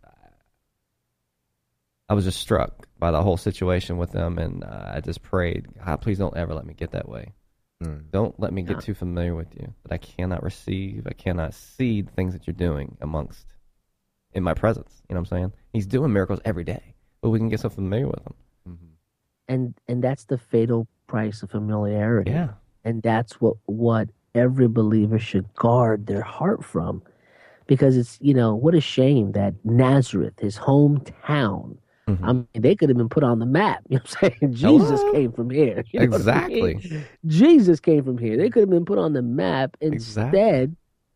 I was just struck by the whole situation with them, and I just prayed, God, please don't ever let me get that way. Don't let me get too familiar with you, that I cannot receive, I cannot see the things that you're doing in my presence. You know what I'm saying? He's doing miracles every day, but we can get so familiar with them.
And that's the fatal price of familiarity.
Yeah.
And that's what every believer should guard their heart from. Because it's, you know, what a shame that Nazareth, his hometown, I mean, they could have been put on the map. You know what I'm saying? Jesus came from here. You know
exactly.
I mean? Jesus came from here. They could have been put on the map instead.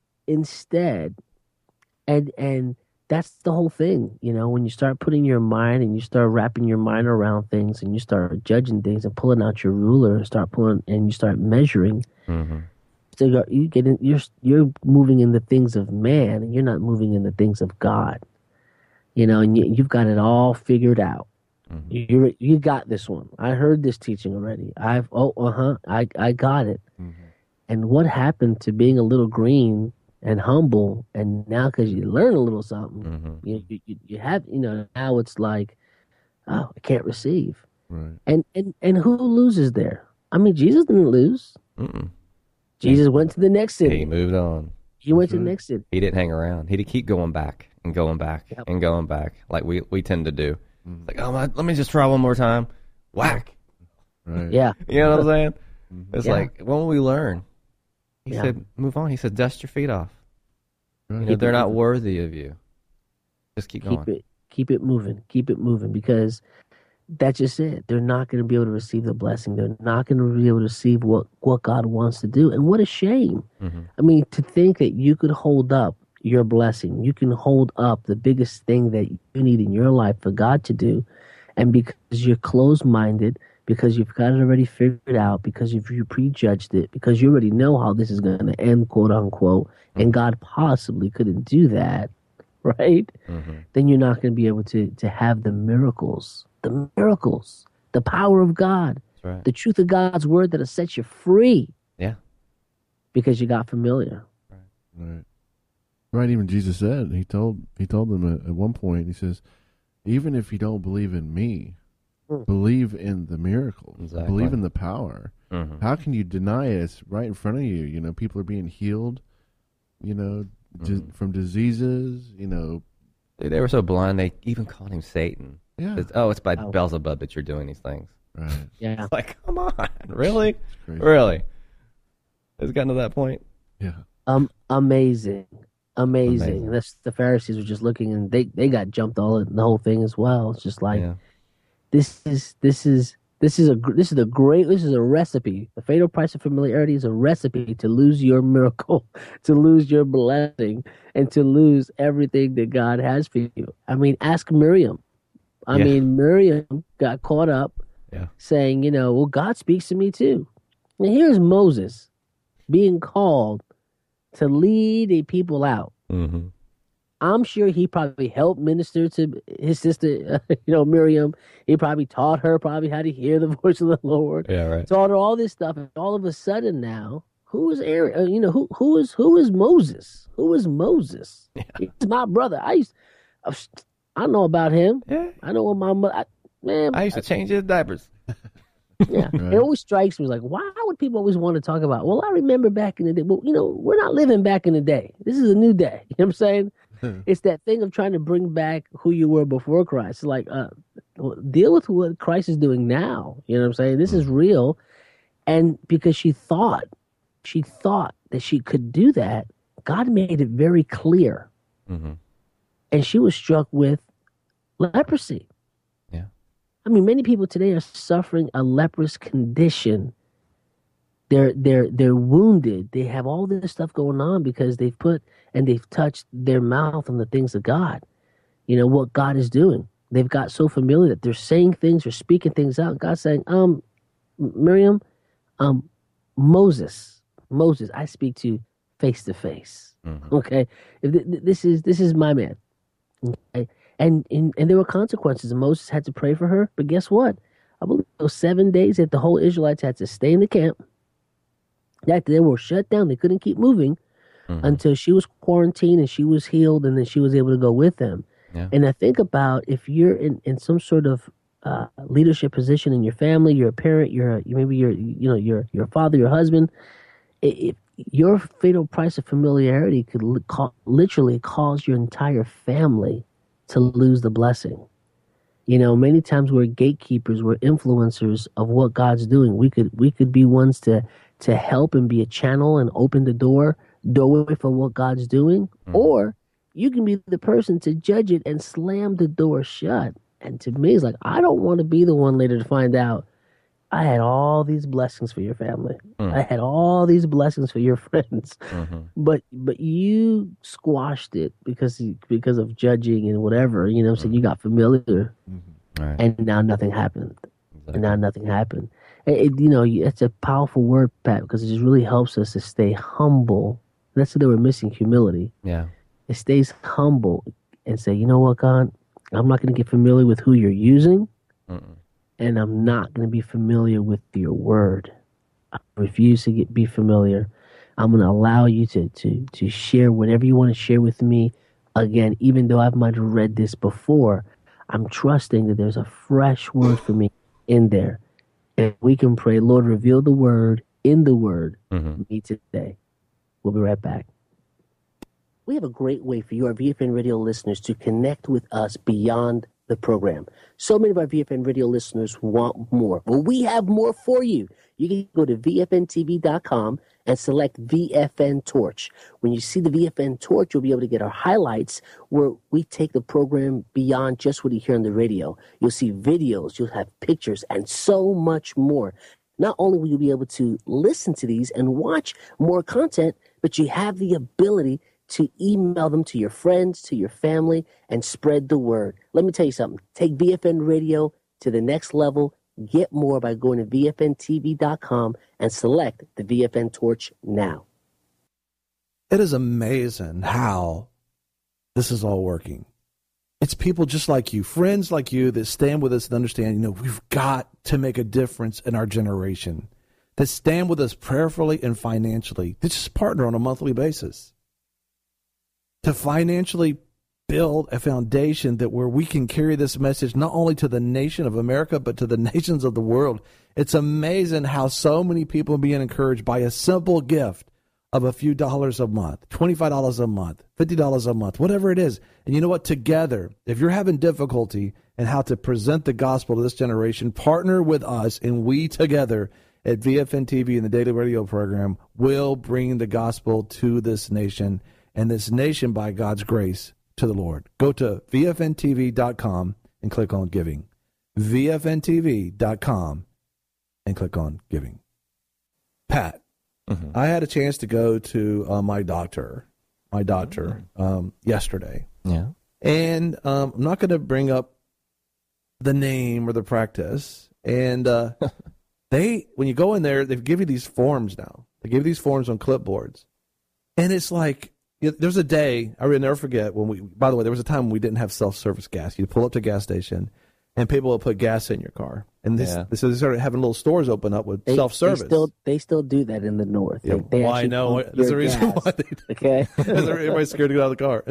And that's the whole thing. You know, when you start putting your mind and you start wrapping your mind around things and you start judging things and pulling out your ruler and you start measuring, so you're moving in the things of man, and you're not moving in the things of God. You know, and you've got it all figured out. You got this one. I heard this teaching already. I got it. And what happened to being a little green and humble, and now because you learn a little something, you have, you know, now it's like, oh, I can't receive. And who loses there? I mean, Jesus didn't lose. Jesus went to the next city.
He moved on.
He went to the next city.
He didn't hang around. He did keep going back and going back and going back, like we tend to do. Like, oh, let me just try one more time. Whack.
Yeah.
You know what I'm saying? It's like, when will we learn? He said, move on. He said, dust your feet off. You know, they're not worthy of you. Just keep going.
Keep it moving. Keep it moving, because that's just it. They're not going to be able to receive the blessing. They're not going to be able to receive what God wants to do. And what a shame. I mean, to think that you could hold up your blessing, you can hold up the biggest thing that you need in your life for God to do, and because you're closed-minded, because you've got it already figured out, because you prejudged it, because you already know how this is going to end, quote unquote, and God possibly couldn't do that, right? Then you're not going to be able to have the miracles, the power of God,
right.
the truth of God's word that'll set you free.
Yeah.
Because you got familiar.
Right. Even Jesus said, he told them at one point, he says, even if you don't believe in me, believe in the miracles,
exactly.
Believe in the power. How can you deny it? It's right in front of you. You know, people are being healed, you know, from diseases, you know.
They were so blind, they even called him Satan.
Yeah.
It's by Beelzebub that you're doing these things.
Right.
Yeah.
It's like, come on. Really? Really? It's gotten to that point?
Yeah.
Amazing. That's the Pharisees were just looking, and they got jumped all in the whole thing as well. It's just like this is a recipe. The fatal price of familiarity is a recipe to lose your miracle, to lose your blessing, and to lose everything that God has for you. I mean, ask Miriam. Miriam got caught up saying, you know, well, God speaks to me too. And here's Moses being called to lead a people out. I'm sure he probably helped minister to his sister, Miriam. He probably taught her how to hear the voice of the Lord.
Yeah, right.
Taught her all this stuff, and all of a sudden now, who is Aaron? Who is Moses? Who is Moses? Yeah. He's my brother. I know about him. Yeah. I know what my mother.
I used to change his diapers.
Yeah, right. It always strikes me like, why would people always want to talk about? Well, I remember back in the day. Well, we're not living back in the day. This is a new day. You know what I'm saying? It's that thing of trying to bring back who you were before Christ. Like, deal with what Christ is doing now. You know what I'm saying? This is real, and because she thought that she could do that, God made it very clear, and she was struck with leprosy. I mean, many people today are suffering a leprous condition. They're wounded. They have all this stuff going on because they've touched their mouth on the things of God. You know what God is doing. They've got so familiar that they're saying things or speaking things out. God's saying, Miriam, Moses, I speak to face to face. Okay, this is my man. Okay. And there were consequences. Moses had to pray for her. But guess what? I believe those 7 days that the whole Israelites had to stay in the camp, that they were shut down. They couldn't keep moving until she was quarantined and she was healed, and then she was able to go with them. Yeah. And I think about if you're in some sort of leadership position in your family, you're a parent, you're your father, your husband. If your fatal price of familiarity could literally cause your entire family to lose the blessing. You know, many times we're gatekeepers, we're influencers of what God's doing. We could be ones to help and be a channel and open the doorway for what God's doing, or you can be the person to judge it and slam the door shut. And to me, it's like, I don't want to be the one later to find out I had all these blessings for your family. I had all these blessings for your friends. But you squashed it because of judging and whatever, so you got familiar. Right. And now nothing happened. Exactly. It's a powerful word, Pat, because it just really helps us to stay humble. That's what they were missing, humility. Yeah. It stays humble and say, you know what, God, I'm not going to get familiar with who you're using. And I'm not going to be familiar with your word. I refuse to be familiar. I'm going to allow you to share whatever you want to share with me. Again, even though I might have read this before, I'm trusting that there's a fresh word for me in there. And we can pray, Lord, reveal the word in the word me today. We'll be right back. We have a great way for you, our VFN Radio listeners, to connect with us beyond the program. So many of our VFN Radio listeners want more. Well, we have more for you. You can go to VFNTV.com and select VFN Torch. When you see the VFN Torch, you'll be able to get our highlights where we take the program beyond just what you hear on the radio. You'll see videos, you'll have pictures, and so much more. Not only will you be able to listen to these and watch more content, but you have the ability to email them to your friends, to your family, and spread the word. Let me tell you something. Take VFN Radio to the next level Get more by going to VFNTV.com and select the VFN torch now.
It is amazing how this is all working. It's people just like you, friends like you, that stand with us and understand, we've got to make a difference in our generation, that stand with us prayerfully and financially, to just partner on a monthly basis, to financially build a foundation that where we can carry this message not only to the nation of America, but to the nations of the world. It's amazing how so many people are being encouraged by a simple gift of a few dollars a month, $25 a month, $50 a month, whatever it is. And you know what? Together, if you're having difficulty in how to present the gospel to this generation, partner with us, and we together at VFN TV and the Daily Radio program will bring the gospel to this nation, and this nation, by God's grace, to the Lord. Go to VFNTV.com and click on giving. VFNTV.com and click on giving. Pat, I had a chance to go to my doctor yesterday.
Yeah.
And I'm not going to bring up the name or the practice. And when you go in there, they give you these forms now. They give you these forms on clipboards. And it's like, there's a day, I will never forget, by the way, there was a time when we didn't have self-service gas. You'd pull up to a gas station, and people would put gas in your car. And so they started having little stores open up with self-service.
They still do that in the north.
Yeah, well, I know. There's a reason why they do.
Okay.
Everybody's scared to get out of the car.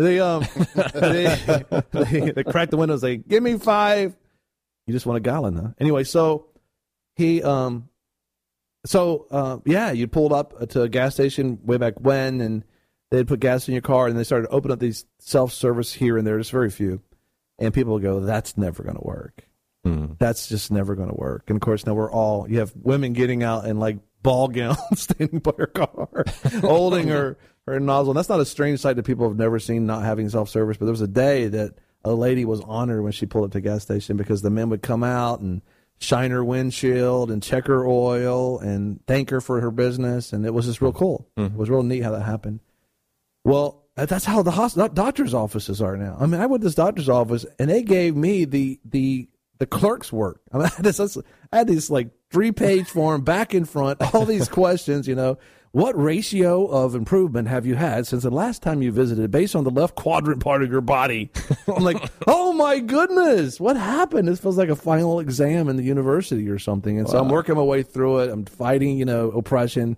They crack the windows. They give me 5. You just want a gallon, huh? Anyway, so he, you'd pulled up to a gas station way back when, and they'd put gas in your car, and they started opening up these self-service here and there, just very few. And people will go, that's never going to work. That's just never going to work. And, of course, now you have women getting out in, like, ball gowns standing by her car, holding her nozzle. And that's not a strange sight that people have never seen not having self-service. But there was a day that a lady was honored when she pulled up to a gas station because the men would come out and shine her windshield and check her oil and thank her for her business. And it was just real cool. It was real neat how that happened. Well, that's how the doctor's offices are now. I mean, I went to this doctor's office, and they gave me the clerk's work. I mean, I had these like 3-page form back and front, all these questions, What ratio of improvement have you had since the last time you visited based on the left quadrant part of your body? I'm like, oh my goodness, what happened? This feels like a final exam in the university or something. And so I'm working my way through it. I'm fighting, oppression.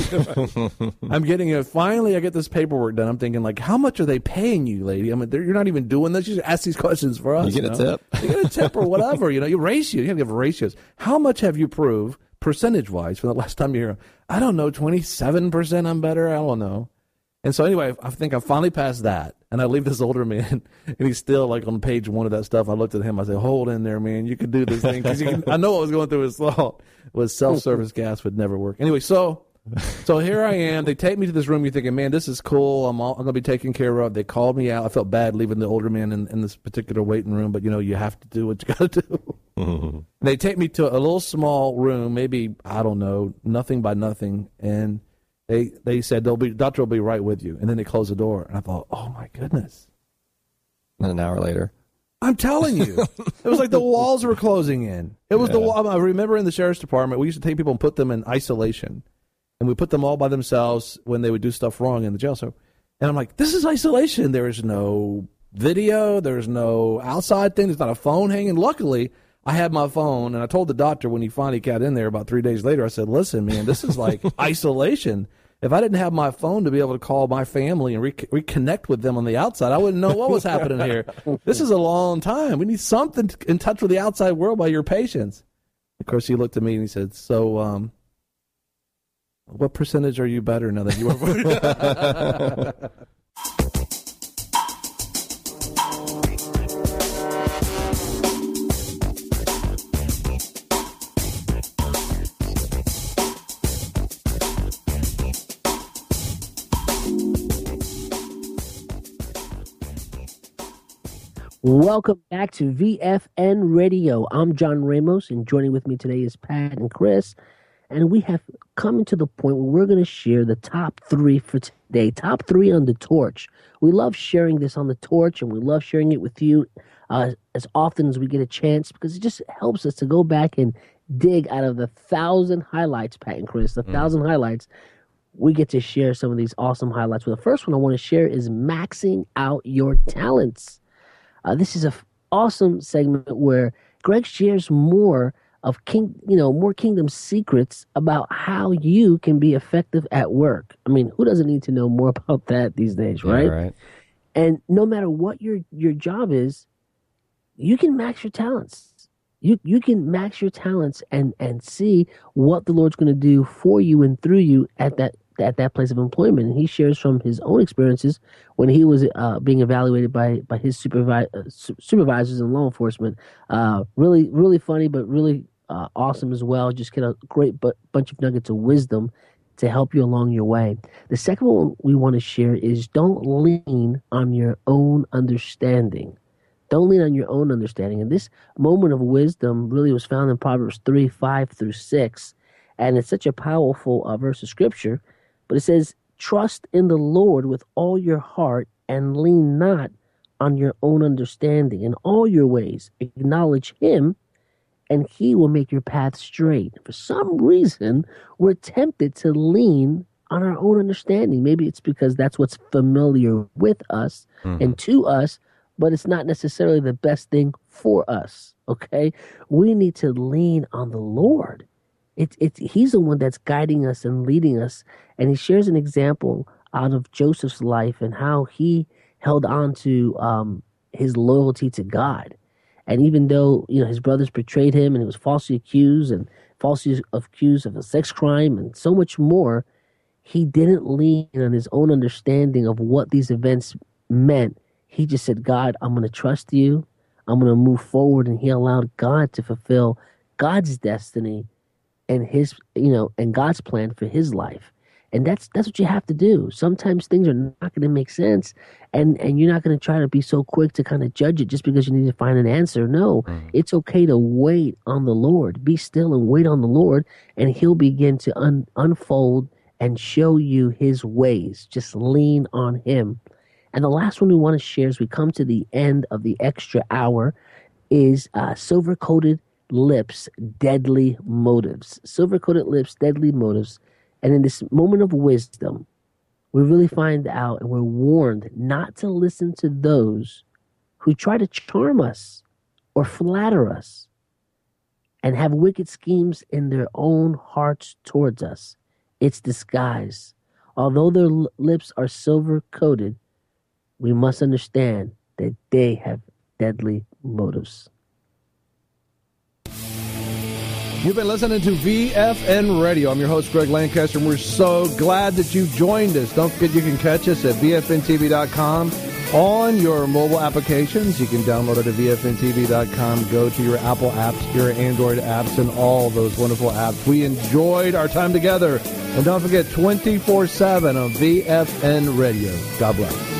I'm getting it. Finally, I get this paperwork done. I'm thinking, like, how much are they paying you, lady? I mean, you're not even doing this. You just ask these questions for us.
You get a tip.
You get a tip or whatever. You ratio. You got to give ratios. How much have you proved percentage-wise from the last time you're here? I don't know, 27% I'm better? I don't know. And so anyway, I think I finally passed that. And I leave this older man, and he's still like on page 1 of that stuff. I looked at him. I said, hold in there, man. You can do this thing. Because I know what was going through his thought was self-service gas would never work. Anyway, so here I am. They take me to this room. You're thinking, man, this is cool. I'm going to be taken care of. They called me out. I felt bad leaving the older man in this particular waiting room. But, you have to do what you got to do. Mm-hmm. They take me to a little small room, maybe, I don't know, nothing by nothing. And they said, doctor will be right with you. And then they closed the door. And I thought, oh, my goodness.
And an hour later.
I'm telling you. It was like the walls were closing in. It was I remember in the sheriff's department, we used to take people and put them in isolation. And we put them all by themselves when they would do stuff wrong in the jail. And I'm like, this is isolation. There is no video. There's no outside thing. There's not a phone hanging. Luckily, I had my phone, and I told the doctor when he finally got in there about 3 days later, I said, listen, man, this is like isolation. If I didn't have my phone to be able to call my family and reconnect with them on the outside, I wouldn't know what was happening here. This is a long time. We need something in touch with the outside world by your patients. Of course, he looked at me and he said, so, what percentage are you better now that you are?
Welcome back to VFN Radio. I'm John Ramos, and joining with me today is Pat and Chris. And we have come to the point where we're going to share the top 3 for today. Top 3 on the torch. We love sharing this on the torch, and we love sharing it with you as often as we get a chance, because it just helps us to go back and dig out of the 1,000 highlights, Pat and Chris, the 1,000 highlights, we get to share some of these awesome highlights. Well, the first one I want to share is maxing out your talents. This is an awesome segment where Greg shares more of more kingdom secrets about how you can be effective at work. I mean, who doesn't need to know more about that these days, right?
Yeah, right.
And no matter what your job is, you can max your talents. You can max your talents and see what the Lord's going to do for you and through you at that place of employment. And he shares from his own experiences when he was being evaluated by his supervisors in law enforcement. Really, really funny, but really awesome as well. Just get a great bunch of nuggets of wisdom to help you along your way. The second one we want to share is don't lean on your own understanding. Don't lean on your own understanding. And this moment of wisdom really was found in Proverbs 3:5-6. And it's such a powerful verse of scripture. But it says, trust in the Lord with all your heart and lean not on your own understanding. In all your ways, acknowledge him, and he will make your path straight. For some reason, we're tempted to lean on our own understanding. Maybe it's because that's what's familiar with us and to us, but it's not necessarily the best thing for us, okay? We need to lean on the Lord. He's the one that's guiding us and leading us. And he shares an example out of Joseph's life and how he held on to his loyalty to God. And even though, his brothers betrayed him and he was falsely accused of a sex crime and so much more, he didn't lean on his own understanding of what these events meant. He just said, God, I'm going to trust you. I'm going to move forward. And he allowed God to fulfill God's destiny and his, and God's plan for his life. And that's what you have to do. Sometimes things are not going to make sense, and you're not going to try to be so quick to kind of judge it just because you need to find an answer. No, it's okay to wait on the Lord. Be still and wait on the Lord, and he'll begin to unfold and show you his ways. Just lean on him. And the last one we want to share as we come to the end of the extra hour is silver-coated lips, deadly motives. Silver-coated lips, deadly motives. And in this moment of wisdom, we really find out and we're warned not to listen to those who try to charm us or flatter us and have wicked schemes in their own hearts towards us. It's disguise. Although their lips are silver-coated, we must understand that they have deadly motives.
You've been listening to VFN Radio. I'm your host, Greg Lancaster, and we're so glad that you joined us. Don't forget you can catch us at VFNTV.com on your mobile applications. You can download it at VFNTV.com. Go to your Apple apps, your Android apps, and all those wonderful apps. We enjoyed our time together. And don't forget, 24/7 on VFN Radio. God bless.